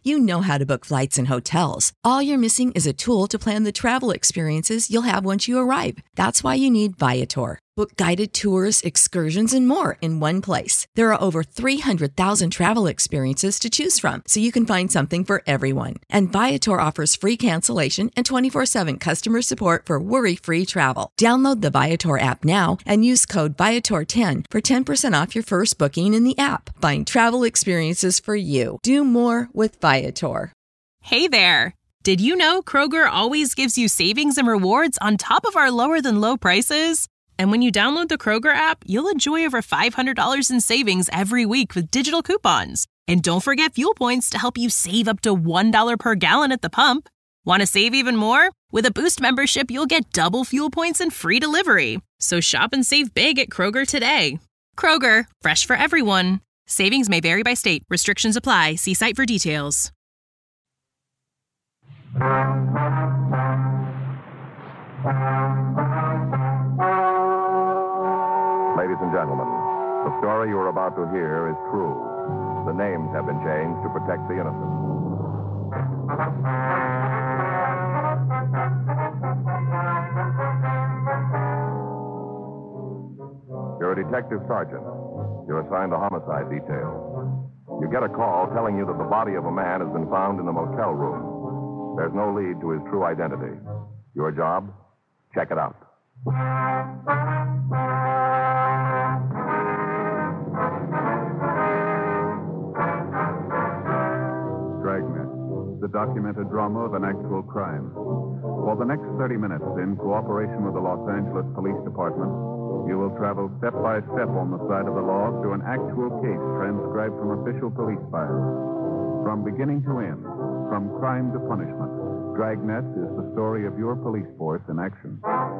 You know how to book flights and hotels. All you're missing is a tool to plan the travel experiences you'll have once you arrive. That's why you need Viator. Book guided tours, excursions, and more in one place. There are over 300,000 travel experiences to choose from, so you can find something for everyone. And Viator offers free cancellation and 24/7 customer support for worry-free travel. Download the Viator app now and use code Viator10 for 10% off your first booking in the app. Find travel experiences for you. Do more with Viator. Hey there! Did you know Kroger always gives you savings and rewards on top of our lower-than-low prices? And when you download the Kroger app, you'll enjoy over $500 in savings every week with digital coupons. And don't forget fuel points to help you save up to $1 per gallon at the pump. Want to save even more? With a Boost membership, you'll get double fuel points and free delivery. So shop and save big at Kroger today. Kroger, fresh for everyone. Savings may vary by state. Restrictions apply. See site for details. Ladies and gentlemen, the story you are about to hear is true. The names have been changed to protect the innocent. You're a detective sergeant. You're assigned a homicide detail. You get a call telling you that the body of a man has been found in the motel room. There's no lead to his true identity. Your job? Check it out. Dragnet, the documented drama of an actual crime. For the next 30 minutes, in cooperation with the Los Angeles Police Department, you will travel step by step on the side of the law through an actual case transcribed from official police files. From beginning to end, from crime to punishment, Dragnet is the story of your police force in action.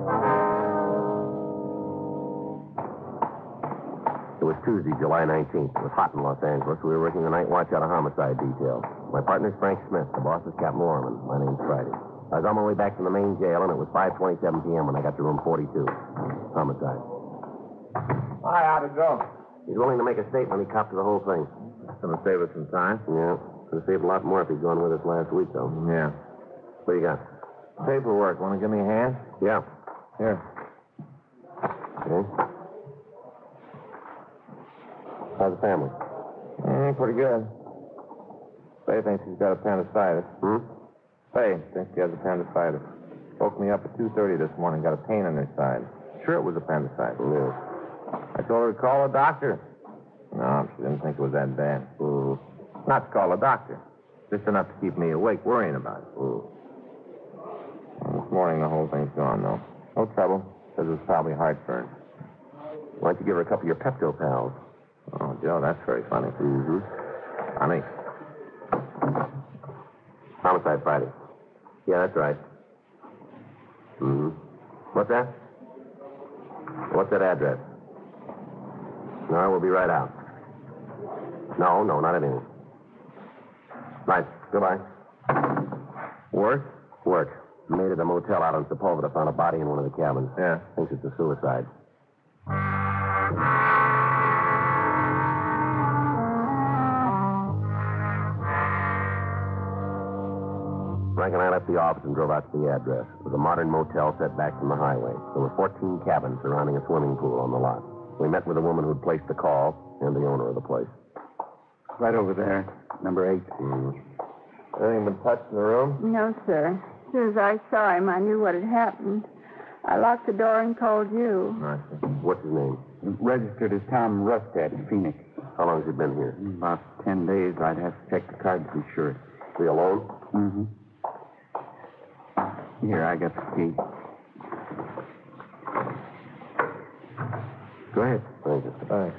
It was Tuesday, July 19th. It was hot in Los Angeles. We were working the night watch out of homicide detail. My partner's Frank Smith. The boss is Captain Lorman. My name's Friday. I was on my way back from the main jail, and it was 5:27 p.m. when I got to room 42. Homicide. Hi, how'd it go? He's willing to make a statement. He copped to the whole thing. That's going to save us some time. Yeah. Could have saved a lot more if he'd gone with us last week, though. Yeah. What do you got? Paperwork. Want to give me a hand? Yeah. Here. Okay. How's the family? Pretty good. Faye thinks he's got appendicitis. Faye thinks he has appendicitis. Woke me up at 2:30 this morning. Got a pain in her side. Sure it was appendicitis. Yeah. I told her to call a doctor. No, she didn't think it was that bad. Not to call a doctor. Just enough to keep me awake worrying about it. Well, this morning the whole thing's gone, though. No trouble. Says it was probably heartburn. Why don't you give her a couple of your Pepto pals? Oh, Joe, that's very funny. Honey. Homicide Friday. Yeah, that's right. What's that? What's that address? No, we'll be right out. No, not anything. Right, goodbye. Work? Work. Made at a motel out in Sepulveda. Found a body in one of the cabins. Yeah. Thinks it's a suicide. Frank and I left the office and drove out to the address. It was a modern motel set back from the highway. There were 14 cabins surrounding a swimming pool on the lot. We met with the woman who'd placed the call and the owner of the place. Right over there, number 8. Anything been touched in the room? No, sir. As soon as I saw him, I knew what had happened. I locked the door and called you. I see. What's his name? Registered as Tom Rustad, Phoenix. How long has he been here? About 10 days. I'd have to check the card to be sure. Is he alone? Here, I got the key. Go ahead. Thank you. Thanks.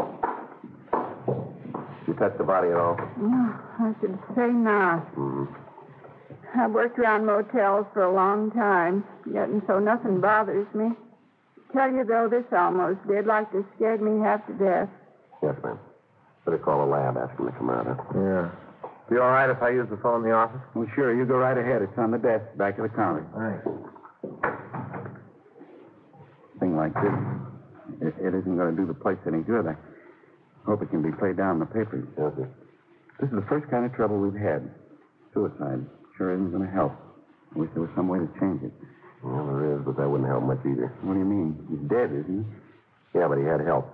You touched the body at all? No, I should say not. I've worked around motels for a long time, yet and so nothing bothers me. Tell you, though, this almost did, like they scared me half to death. Yes, ma'am. Better call a lab, ask him to come out, huh? Yeah. Be all right if I use the phone in the office? Well, sure. You go right ahead. It's on the desk, back of the counter. Thanks. Thing like this, it isn't going to do the place any good. I hope it can be played down in the papers. Yes, sir. This is the first kind of trouble we've had. suicide. Sure isn't going to help. I wish there was some way to change it. Well, there is, but that wouldn't help much either. What do you mean? He's dead, isn't he? Yeah, but he had help.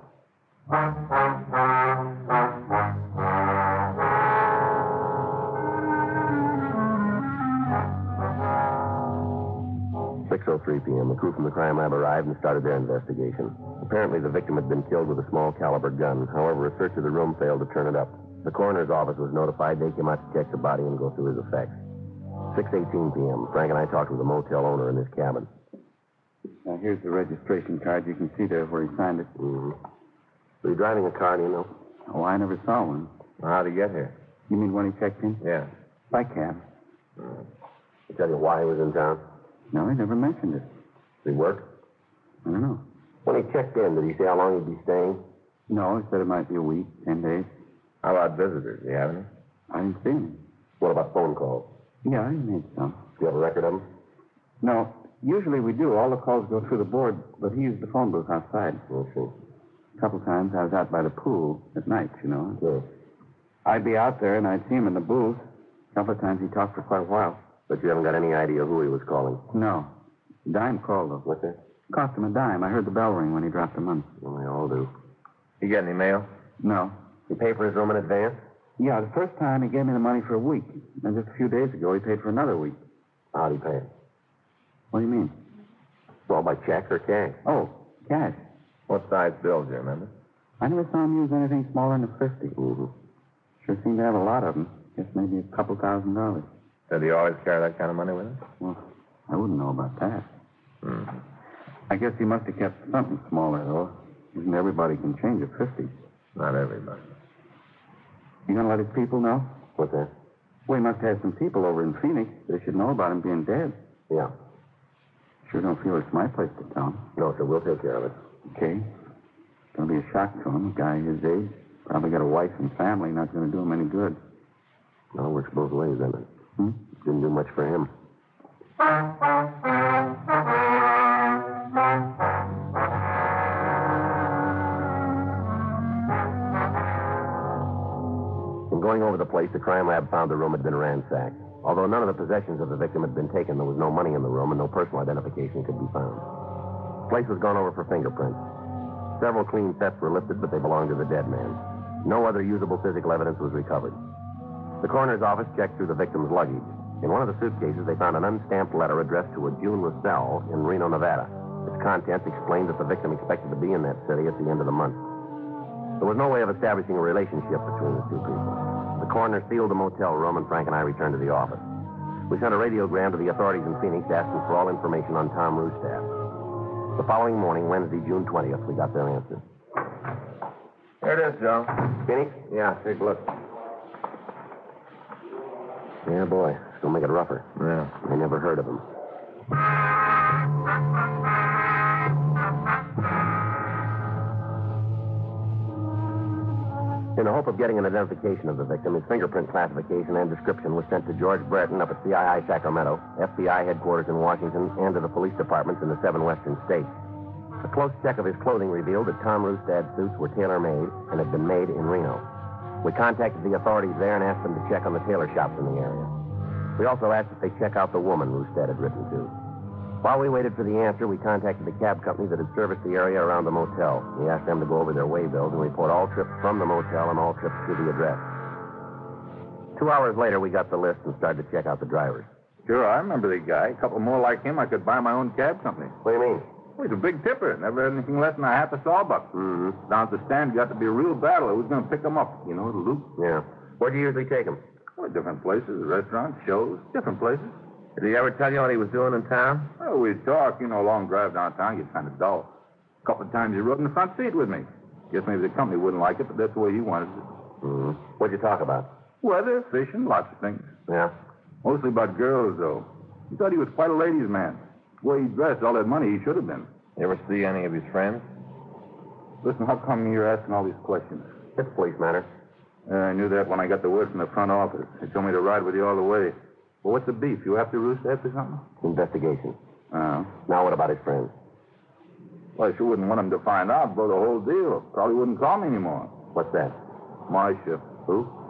"6:03 p.m. The crew from the crime lab arrived and started their investigation. Apparently, the victim had been killed with a small caliber gun. However, a search of the room failed to turn it up. The coroner's office was notified. They came out to check the body and go through his effects. 6:18 p.m. Frank and I talked with the motel owner in his cabin. Now, here's the registration card. You can see there where he signed it. Mm-hmm. Was he driving a car, do you know? Oh, I never saw one. How'd he get here? You mean when he checked in? Yeah. By cab. Did he tell you why he was in town? No, he never mentioned it. Did he work? I don't know. When he checked in, did he say how long he'd be staying? No, he said it might be a week, 10 days. How about visitors? Do you have any? I didn't see any. What about phone calls? Yeah, he made some. Do you have a record of them? No, usually we do. All the calls go through the board, but he used the phone booth outside. Okay. A couple times I was out by the pool at night, you know. Sure. I'd be out there and I'd see him in the booth. A couple of times he talked for quite a while. But you haven't got any idea who he was calling? No. Dime called, though. What's that? Cost him a dime. I heard the bell ring when he dropped the money. Well, they all do. You get any mail? No. He paid for his room in advance? Yeah, the first time he gave me the money for a week. And just a few days ago, he paid for another week. How'd he pay? What do you mean? Well, by check or cash? Oh, cash. What size bills, do you remember? I never saw him use anything smaller than a 50. Mm-hmm. Sure seemed to have a lot of them. Guess maybe a couple $1,000. Did he always carry that kind of money with him? Well, I wouldn't know about that. Mm-hmm. I guess he must have kept something smaller, though. Isn't everybody can change a 50? Not everybody. You gonna let his people know? What's that? Well, he must have some people over in Phoenix. They should know about him being dead. Yeah. Sure don't feel it's my place to tell him. No, sir, we'll take care of it. Okay. It's gonna be a shock to him. A guy his age. Probably got a wife and family. Not gonna do him any good. Well, it works both ways, doesn't it? Didn't do much for him. In going over the place, the crime lab found the room had been ransacked. Although none of the possessions of the victim had been taken, there was no money in the room and no personal identification could be found. The place was gone over for fingerprints. Several clean sets were lifted, but they belonged to the dead man. No other usable physical evidence was recovered. The coroner's office checked through the victim's luggage. In one of the suitcases, they found an unstamped letter addressed to a June Russell in Reno, Nevada. Its contents explained that the victim expected to be in that city at the end of the month. There was no way of establishing a relationship between the two people. The coroner sealed the motel room, and Frank and I returned to the office. We sent a radiogram to the authorities in Phoenix asking for all information on Tom Rustad. The following morning, Wednesday, June 20th, we got their answer. Here it is, Joe. Phoenix? Yeah, take a look. Yeah, boy. It's going to make it rougher. Yeah. I never heard of him. In the hope of getting an identification of the victim, his fingerprint classification and description was sent to George Brereton up at CII Sacramento, FBI headquarters in Washington, and to the police departments in the 7 western states. A close check of his clothing revealed that Tom Rustad's suits were tailor-made and had been made in Reno. We contacted the authorities there and asked them to check on the tailor shops in the area. We also asked if they check out the woman Rustad had written to. While we waited for the answer, we contacted the cab company that had serviced the area around the motel. We asked them to go over their way bills and report all trips from the motel and all trips to the address. 2 hours later, we got the list and started to check out the drivers. Sure, I remember the guy. A couple more like him, I could buy my own cab company. What do you mean? Well, he's a big tipper. Never had anything less than a half a sawbuck. Mm-hmm. Down at the stand, got to be a real battle. Who's going to pick him up? You know, the loop. Yeah. Where'd you usually take him? Well, different places, restaurants, shows, different places. Did he ever tell you what he was doing in town? Well, we'd talk. You know, a long drive downtown gets kind of dull. A couple of times he rode in the front seat with me. Guess maybe the company wouldn't like it, but that's the way he wanted it. Mm-hmm. What'd you talk about? Weather, fishing, lots of things. Yeah. Mostly about girls, though. He thought he was quite a ladies' man. The way he dressed, all that money he should have been. You ever see any of his friends? Listen, how come you're asking all these questions? It's a police matter. I knew that when I got the word from the front office. They told me to ride with you all the way. Well, what's the beef? You have to Rustad for something? Investigation. Oh. Now what about his friends? Well, I sure wouldn't want him to find out, blow the whole deal. Probably wouldn't call me anymore. What's that? Marcia. Who?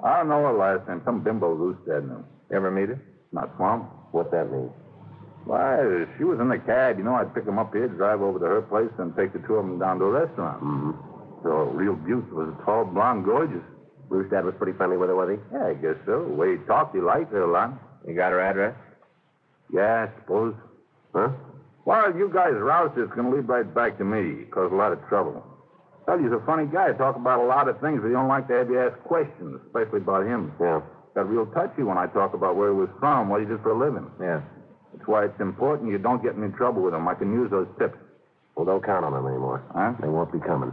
I don't know her last name. Some bimbo Roostad knew. You ever meet her? Not Swamp. What's that mean? Why, she was in the cab. You know, I'd pick them up here, drive over to her place, and take the two of them down to a restaurant. Mm-hmm. So, real beaut. Was a tall, blonde, gorgeous. Roostad was pretty friendly with her, was he? Yeah, I guess so. The way he talked, he liked her a lot. You got her address? Yeah, I suppose. Huh? Well, you guys roust it's going to lead right back to me. Cause a lot of trouble. Tell you, he's a funny guy. Talk about a lot of things, but he don't like to have you ask questions, especially about him. Yeah. Got real touchy when I talk about where he was from, what he did for a living. Yeah. That's why it's important you don't get me in trouble with him. I can use those tips. Well, don't count on them anymore. Huh? They won't be coming.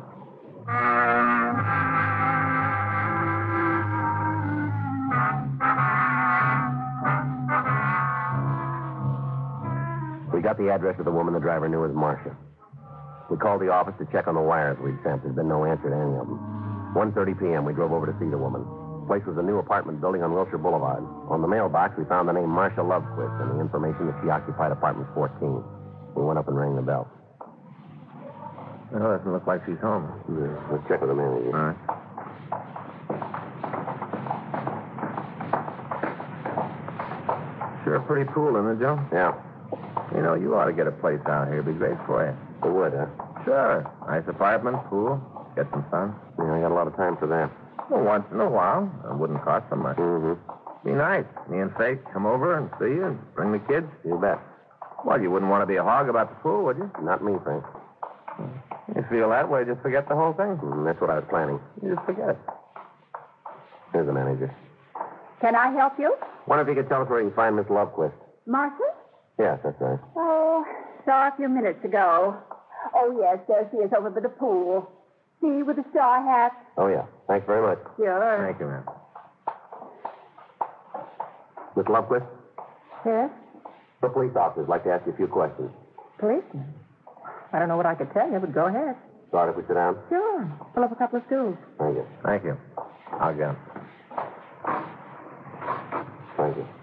We got the address of the woman the driver knew as Marcia. We called the office to check on the wires we'd sent. There'd been no answer to any of them. 1:30 p.m., we drove over to see the woman. The place was a new apartment building on Wilshire Boulevard. On the mailbox, we found the name Marcia Lovequist and the information that she occupied apartment 14. We went up and rang the bell. Well, doesn't look like she's home. Yeah, let's check with the manager. All right. Sure pretty cool, isn't it, Joe? Yeah. You know, you ought to get a place out here. It'd be great for you. It would, huh? Sure. Nice apartment, pool, get some sun. Yeah, I got a lot of time for that. Well, once in a while. It wouldn't cost so much. Mm-hmm. Be nice. Me and Faith come over and see you and bring the kids. You bet. Well, you wouldn't want to be a hog about the pool, would you? Not me, Frank. You feel that way, just forget the whole thing. That's what I was planning. You just forget. Here's the manager. Can I help you? Wonder if you could tell us where you can find Miss Lovequist. Marcia? Yes, that's right. Oh, saw her a few minutes ago. Oh, yes, there she is over by the pool. See, with the straw hat. Oh, yeah. Thanks very much. Sure. Thank you, ma'am. Miss Lovequist, Yes? the police officers like to ask you a few questions. Policeman? I don't know what I could tell you, but go ahead. Sorry if we sit down. Sure. Pull up a couple of stools. Thank you. Thank you. I'll go. Thank you.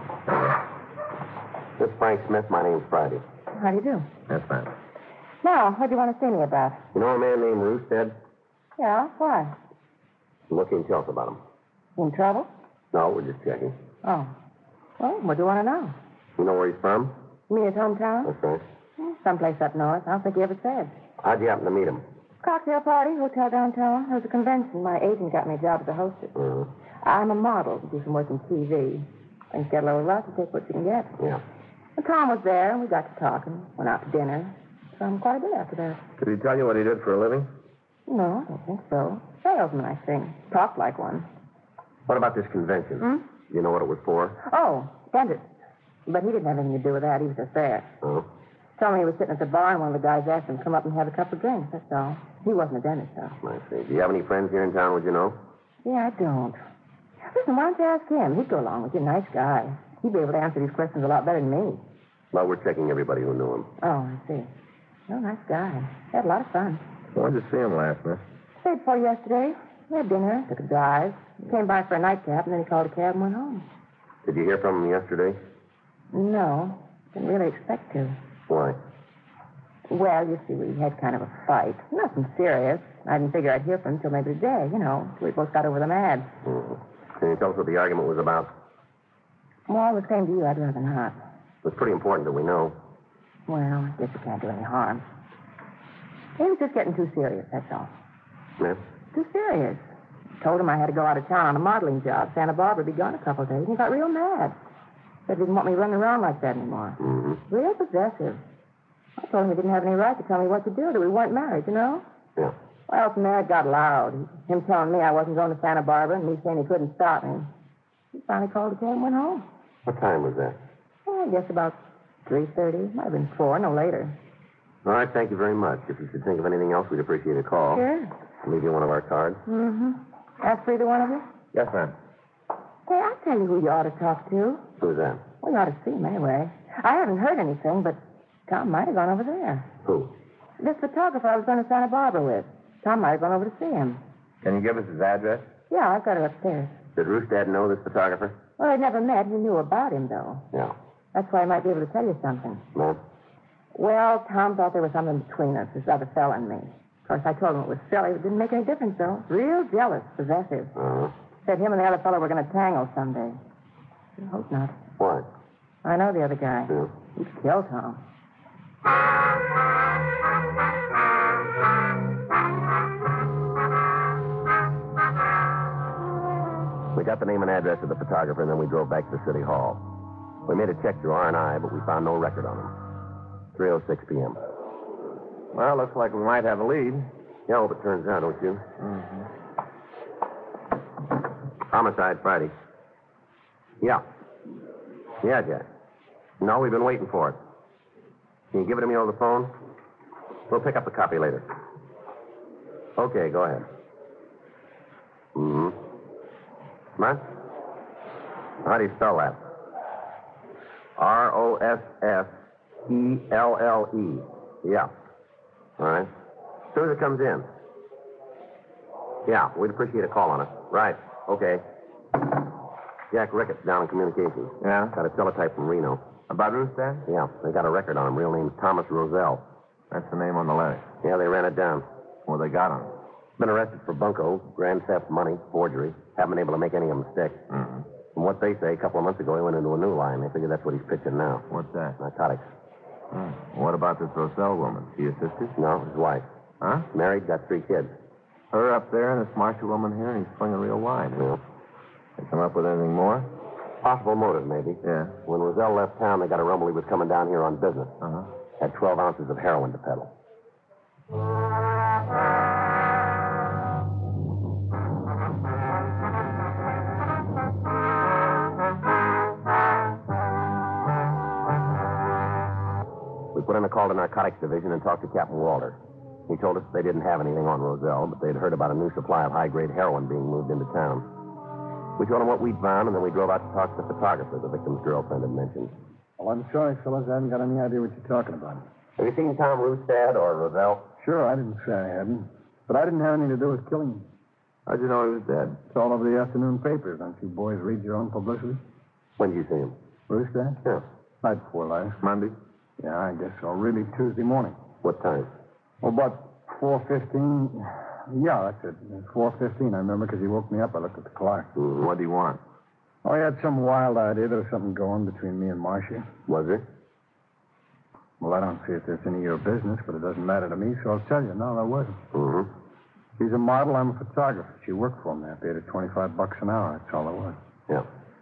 This is Frank Smith. My name's Friday. How do you do? That's fine. Now, what do you want to see me about? You know a man named Roostad? Yeah, why? What can you tell us about him? In trouble? No, we're just checking. Oh. Well, what do you want to know? You know where he's from? You mean his hometown? That's right. Someplace up north. I don't think he ever said. How'd you happen to meet him? Cocktail party, hotel downtown. There was a convention. My agent got me a job as a hostess. Mm-hmm. I'm a model. Do some work in TV. Things get a little rough. You take what you can get. Yeah. And Tom was there, and we got to talking. Went out to dinner. Quite a bit after that. Did he tell you what he did for a living? No, I don't think so. Salesman, I think. Talked like one. What about this convention? Hmm? You know what it was for? Oh, dentist. But he didn't have anything to do with that. He was just there. Oh? Told me he was sitting at the bar, and one of the guys asked him to come up and have a couple of drinks. That's all. He wasn't a dentist, though. I see. Do you have any friends here in town, would you know? Yeah, I don't. Listen, why don't you ask him? He'd go along with you. Nice guy. He'd be able to answer these questions a lot better than me. Well, we're checking everybody who knew him. Oh, I see. Oh, nice guy. Had a lot of fun. When'd you see him last, miss? Stayed for yesterday. We had dinner, took a drive. He came by for a nightcap, and then he called a cab and went home. Did you hear from him yesterday? No, didn't really expect to. Why? Well, you see, we had kind of a fight. Nothing serious. I didn't figure I'd hear from him until maybe today, till we both got over the mad. Mm-hmm. Can you tell us what the argument was about? Well, the same to you, I'd rather not. It's pretty important that we know. Well, I guess it can't do any harm. He was just getting too serious, that's all. Yeah? Too serious. Told him I had to go out of town on a modeling job. Santa Barbara would be gone a couple of days. And he got real mad. Said he didn't want me running around like that anymore. Mm-hmm. Real possessive. I told him he didn't have any right to tell me what to do, that we weren't married, Yeah. Well, from there it got loud. Him telling me I wasn't going to Santa Barbara and me saying he couldn't stop me. He finally called the cab and went home. What time was that? I guess about 3:30. Might have been 4, no later. All right, thank you very much. If you should think of anything else, we'd appreciate a call. Sure. I'll leave you one of our cards. Mm-hmm. Ask for either one of you? Yes, ma'am. Hey, I'll tell you who you ought to talk to. Who's that? Well, you ought to see him anyway. I haven't heard anything, but Tom might have gone over there. Who? This photographer I was going to Santa Barbara with. Tom might have gone over to see him. Can you give us his address? Yeah, I've got it upstairs. Did Roostad know this photographer? Well, I'd never met. He knew about him, though. Yeah. That's why I might be able to tell you something. No? Well, Tom thought there was something between us, this other fella and me. Of course, I told him it was silly. It didn't make any difference, though. Real jealous, possessive. Uh-huh. Said him and the other fellow were going to tangle someday. I hope not. Why? I know the other guy. Yeah. He'd kill Tom. We got the name and address of the photographer, and then we drove back to the city hall. We made a check through R&I, but we found no record on him. 3:06 p.m. Well, looks like we might have a lead. Yeah, I hope it turns out, don't you? Mm-hmm. Homicide, Friday. Yeah. Yeah, Jack. No, we've been waiting for it. Can you give it to me over the phone? We'll pick up the copy later. Okay, go ahead. Mm-hmm. What? How do you spell that? Rossfelle. Yeah. All right. As soon as it comes in. Yeah, we'd appreciate a call on it. Right. Okay. Jack Ricketts down in communications. Yeah? Got a teletype from Reno. About Rustad? Yeah, they got a record on him. Real name's Thomas Roselle. That's the name on the letter. Yeah, they ran it down. Well, they got him. Been arrested for bunco, grand theft, money, forgery. Haven't been able to make any of them stick. Mm-hmm. From what they say, a couple of months ago, he went into a new line. They figure that's what he's pitching now. What's that? Narcotics. What about this Roselle woman? She your sister? No, his wife. Huh? Married, got 3 kids. Her up there and this Marshall woman here, and he's swinging real wide. Yeah. They come up with anything more? Possible motive, maybe. Yeah. When Roselle left town, they got a rumble he was coming down here on business. Uh-huh. Had 12 ounces of heroin to peddle. We put in a call to Narcotics Division and talked to Captain Walter. He told us they didn't have anything on Roselle, but they'd heard about a new supply of high-grade heroin being moved into town. We told him what we'd found, and then we drove out to talk to the photographer the victim's girlfriend had mentioned. Well, I'm sorry, fellas. I haven't got any idea what you're talking about. Have you seen Tom Rustad or Roselle? Sure, I didn't say I hadn't. But I didn't have anything to do with killing him. How'd you know he was dead? It's all over the afternoon papers. Don't you boys read your own publicity? When did you see him? Rustad? Yeah. Night before last. Monday? Yeah, I guess so. Really Tuesday morning. What time? Well, about 4:15. Yeah, that's it. 4:15, I remember, because he woke me up. I looked at the clock. What do you want? Oh, he had some wild idea there was something going between me and Marcia. Was there? Well, I don't see if there's any of your business, but it doesn't matter to me, so I'll tell you. No, there wasn't. Mm-hmm. He's a model. I'm a photographer. She worked for me. I paid her $25 an hour. That's all there was. Yeah.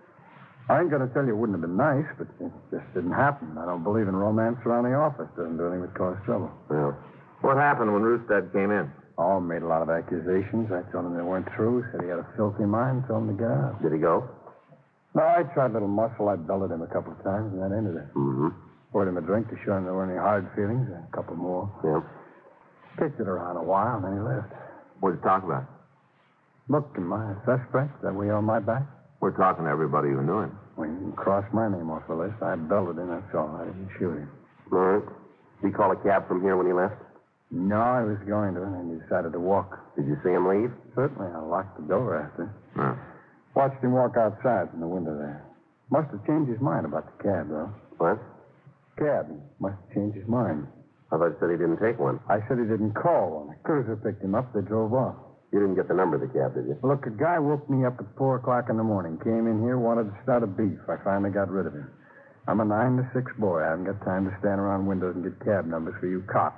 I ain't going to tell you it wouldn't have been nice, but it just didn't happen. I don't believe in romance around the office. Doesn't do anything but cause trouble. Yeah. What happened when Rustad came in? Oh, made a lot of accusations. I told him they weren't true. Said he had a filthy mind. Told him to get out. Did he go? No, I tried a little muscle. I belted him a couple of times, and that ended it. Mm-hmm. Poured him a drink to show him there weren't any hard feelings. A couple more. Yeah. Kicked it around a while, and then he left. What'd you talk about? Look, am I a suspect? That we on my back? We're talking to everybody who knew him. Well, you can cross my name off the list. I belted him, that's all. I didn't shoot him. All right. Did he call a cab from here when he left? No, I was going to, and then he decided to walk. Did you see him leave? Certainly. I locked the door after. Hmm. Watched him walk outside from the window there. Must have changed his mind about the cab, though. What? Cab. Must have changed his mind. I thought you said he didn't take one. I said he didn't call one. A cruiser picked him up. They drove off. You didn't get the number of the cab, did you? Look, a guy woke me up at 4 o'clock in the morning. Came in here, wanted to start a beef. I finally got rid of him. I'm a 9 to 6 boy. I haven't got time to stand around windows and get cab numbers for you cops.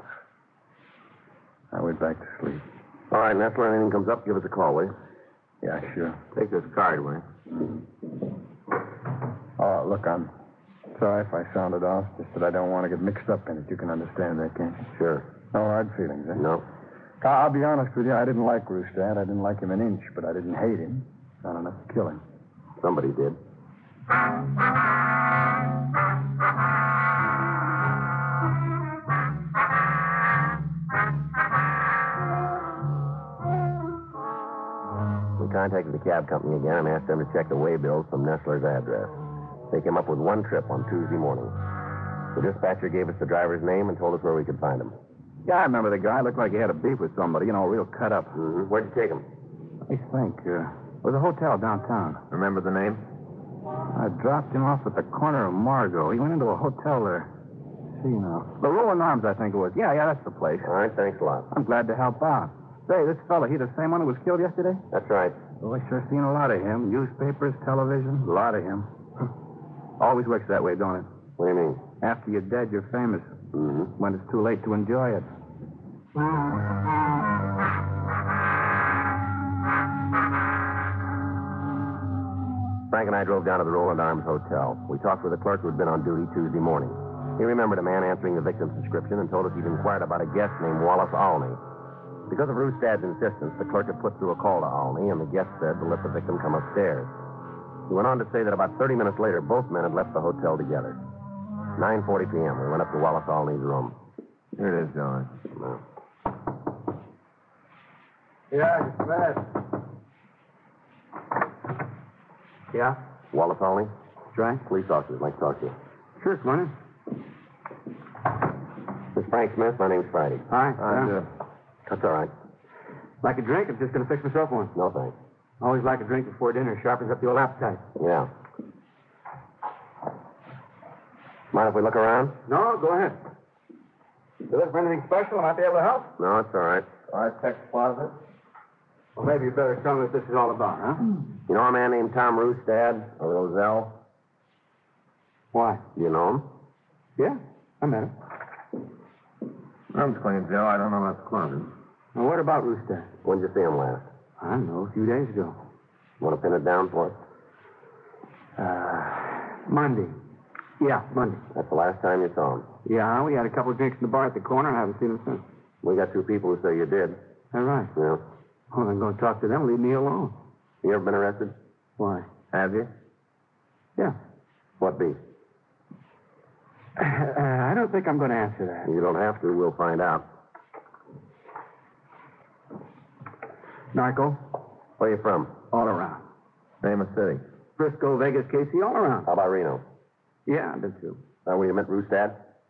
I went back to sleep. All right, Nestler, anything comes up, give us a call, will you? Yeah, sure. Take this card, will you? Oh, look, I'm sorry if I sounded off. Just that I don't want to get mixed up in it. You can understand that, can't you? Sure. No hard feelings, eh? No. I'll be honest with you. I didn't like Rustad. I didn't like him an inch, but I didn't hate him. Not enough to kill him. Somebody did. We contacted the cab company again and asked them to check the way bills from Nestler's address. They came up with one trip on Tuesday morning. The dispatcher gave us the driver's name and told us where we could find him. Yeah, I remember the guy. Looked like he had a beef with somebody, real cut up. Mm-hmm. Where'd you take him? Let me think. It was a hotel downtown. Remember the name? I dropped him off at the corner of Margot. He went into a hotel there. See now. The Rolling Arms, I think it was. Yeah, that's the place. All right, thanks a lot. I'm glad to help out. Say, this fella, he the same one who was killed yesterday? That's right. Oh, I sure seen a lot of him. Newspapers, television, a lot of him. Always works that way, don't it? What do you mean? After you're dead, you're famous. Mm-hmm. When it's too late to enjoy it. Frank and I drove down to the Roland Arms Hotel. We talked with a clerk who had been on duty Tuesday morning. He remembered a man answering the victim's description and told us he'd inquired about a guest named Wallace Alney. Because of Rustad's insistence, the clerk had put through a call to Alney, and the guest said to let the victim come upstairs. He went on to say that about 30 minutes later, both men had left the hotel together. 9:40 p.m., we went up to Wallace Alney's room. Here it is, John. No. Yeah, it's bad. Yeah? Wallace Alney? That's right. Police officers, like to talk to you. Sure, come on in. This is Frank Smith. My name's Friday. Hi. That's all right. Like a drink? I'm just going to fix myself one. No, thanks. Always like a drink before dinner. Sharpens up the old appetite. Yeah. Mind if we look around? No, go ahead. You look for anything special? I might be able to help. No, it's all right. All right, check the closet. Well, maybe you better tell me what this is all about, huh? You know a man named Tom Rustad, or Roselle? Why? Do you know him? Yeah, I met him. Room's clean, Joe. I don't know about the closet. Well, what about Rooster? When did you see him last? I don't know, a few days ago. Want to pin it down for us? Monday. Yeah, Monday. That's the last time you saw him. Yeah, we had a couple of drinks in the bar at the corner. I haven't seen him since. We got two people who say you did. Is that right? Yeah. Well, I'm going to talk to them. Leave me alone. You ever been arrested? Why? Have you? Yeah. What beef? I don't think I'm going to answer that. You don't have to. We'll find out. Narco? Where you from? All around. Famous city. Frisco, Vegas, Casey, all around. How about Reno? Yeah, I've been too. Where you met Rustad?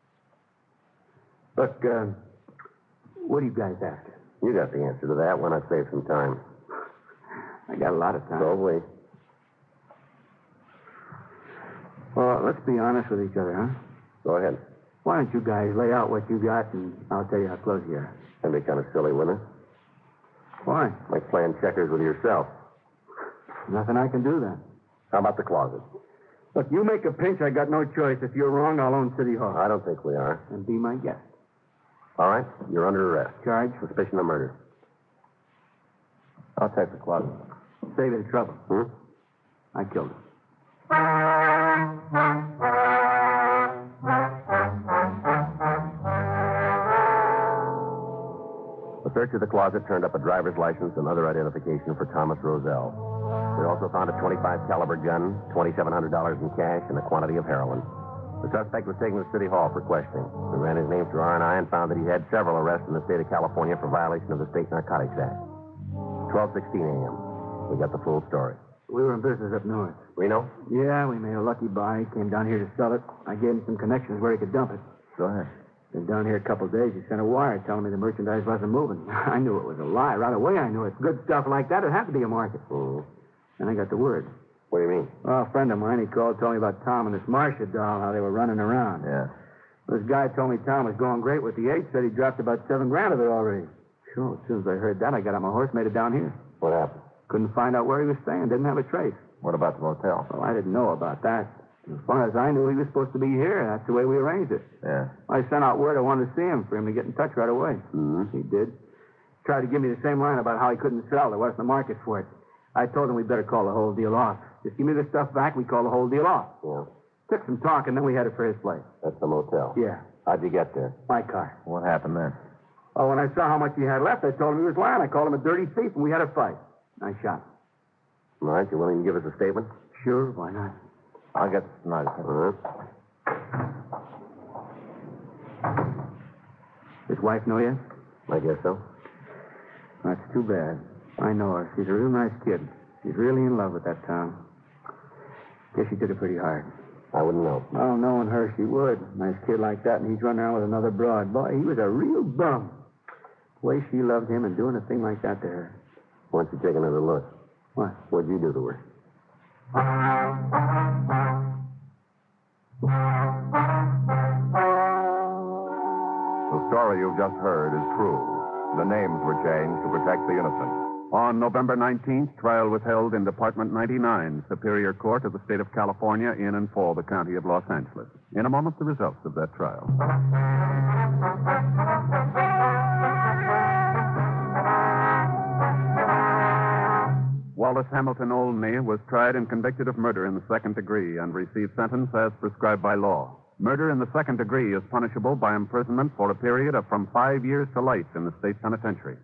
Look, what are you guys after? You got the answer to that. Why not save some time? I got a lot of time. So have we. Well, let's be honest with each other, huh? Go ahead. Why don't you guys lay out what you got, and I'll tell you how close you are. That'd be kind of silly, wouldn't it? Why? Like playing checkers with yourself. Nothing I can do then. How about the closet? Look, you make a pinch, I got no choice. If you're wrong, I'll own City Hall. I don't think we are. And be my guest. All right, you're under arrest. Charge? Suspicion of murder. I'll take the closet. Save you the trouble. I killed him. The search of the closet turned up a driver's license and other identification for Thomas Roselle. We also found a .25 caliber gun, $2,700 in cash, and a quantity of heroin. The suspect was taken to City Hall for questioning. We ran his name through R&I and found that he had several arrests in the state of California for violation of the State Narcotics Act. 12:16 a.m. We got the full story. We were in business up north. Reno? Yeah, we made a lucky buy. He came down here to sell it. I gave him some connections where he could dump it. Go ahead. Been down here a couple of days. He sent a wire telling me the merchandise wasn't moving. I knew it was a lie. Right away, I knew it. Good stuff like that, it had to be a market. And I got the word. What do you mean? Well, a friend of mine, he called, told me about Tom and this Marcia doll, how they were running around. Yeah. This guy told me Tom was going great with the 8, said he dropped about $7,000 of it already. Sure, as soon as I heard that, I got on my horse, made it down here. What happened? Couldn't find out where he was staying, didn't have a trace. What about the motel? Well, I didn't know about that. As far as I knew, he was supposed to be here. That's the way we arranged it. Yeah. I sent out word I wanted to see him for him to get in touch right away. He did. Tried to give me the same line about how he couldn't sell. There wasn't a market for it. I told him we'd better call the whole deal off. Just give me the stuff back, we call the whole deal off. Yeah. Took some talk, and then we headed for his place. That's the motel. Yeah. How'd you get there? My car. What happened then? Oh, when I saw how much he had left, I told him he was lying. I called him a dirty thief, and we had a fight. I shot him. All right, you willing to give us a statement? Sure, why not? I'll get the knife. His wife know you? I guess so. That's too bad. I know her. She's a real nice kid. She's really in love with that Tom. Guess she took it pretty hard. I wouldn't know. Well, knowing her, she would. Nice kid like that, and he's running around with another broad. Boy, he was a real bum. The way she loved him and doing a thing like that to her. Why don't you take another look? What? What'd you do to her? The story you've just heard is true. The names were changed to protect the innocent. On November 19th, trial was held in Department 99, Superior Court of the State of California, in and for the County of Los Angeles. In a moment, the results of that trial. Wallace Hamilton Olney was tried and convicted of murder in the second degree and received sentence as prescribed by law. Murder in the second degree is punishable by imprisonment for a period of from 5 years to life in the state penitentiary.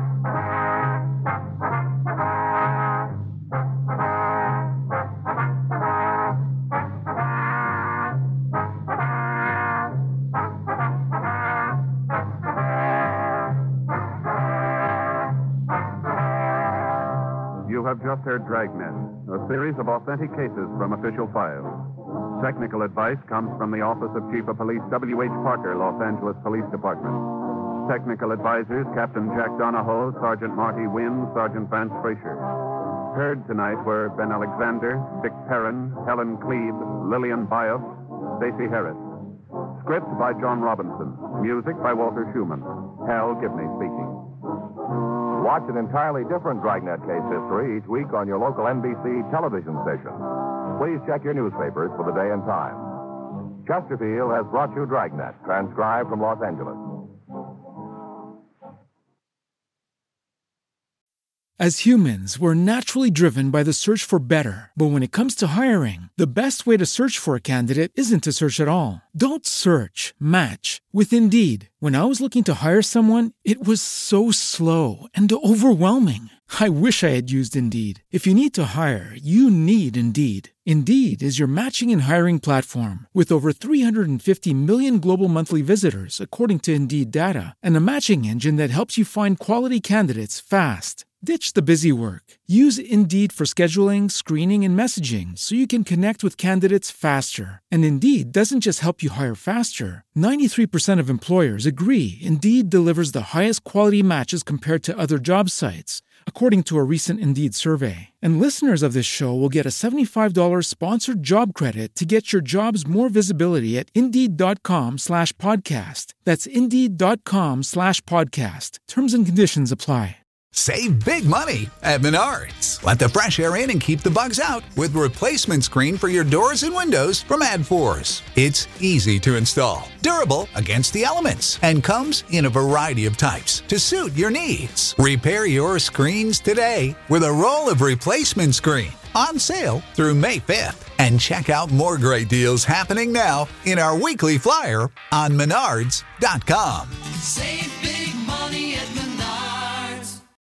You have just heard Dragnet, a series of authentic cases from official files. Technical advice comes from the Office of Chief of Police W.H. Parker, Los Angeles Police Department. Technical advisors, Captain Jack Donahoe, Sergeant Marty Wynn, Sergeant Vance Frazier. Heard tonight were Ben Alexander, Dick Perrin, Helen Klebe, Lillian Bios, Stacey Harris. Script by John Robinson. Music by Walter Schumann. Hal Gibney speaking. Watch an entirely different Dragnet case history each week on your local NBC television station. Please check your newspapers for the day and time. Chesterfield has brought you Dragnet, transcribed from Los Angeles. As humans, we're naturally driven by the search for better. But when it comes to hiring, the best way to search for a candidate isn't to search at all. Don't search, match with Indeed. When I was looking to hire someone, it was so slow and overwhelming. I wish I had used Indeed. If you need to hire, you need Indeed. Indeed is your matching and hiring platform with over 350 million global monthly visitors, according to Indeed data, and a matching engine that helps you find quality candidates fast. Ditch the busy work. Use Indeed for scheduling, screening, and messaging so you can connect with candidates faster. And Indeed doesn't just help you hire faster. 93% of employers agree Indeed delivers the highest quality matches compared to other job sites, according to a recent Indeed survey. And listeners of this show will get a $75 sponsored job credit to get your jobs more visibility at Indeed.com/podcast. That's Indeed.com/podcast. Terms and conditions apply. Save big money at Menards. Let the fresh air in and keep the bugs out with replacement screen for your doors and windows from AdForce. It's easy to install, durable against the elements, and comes in a variety of types to suit your needs. Repair your screens today with a roll of replacement screen on sale through May 5th. And check out more great deals happening now in our weekly flyer on Menards.com. Save